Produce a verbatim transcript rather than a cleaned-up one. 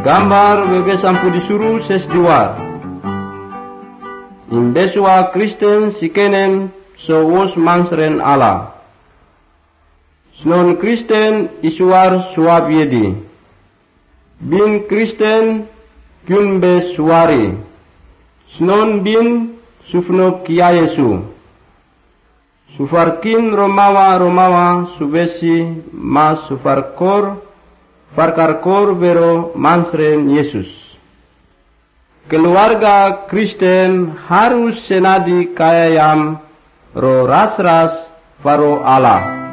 gambar wege sampu disuruh ses diwar. Imbeswa Kristen sikenen so wos mangsren ala. Snon Kristen isuar suab yedi. Bin Kristen kyunbe suari. Snon bin sufno kia Yesu. Sufarkin Romawa Romawa subesi mas sufarkor farkarkor bero mansren Yesus. Keluarga Kristen harus senadi kayayam ro ras-ras faro Allah.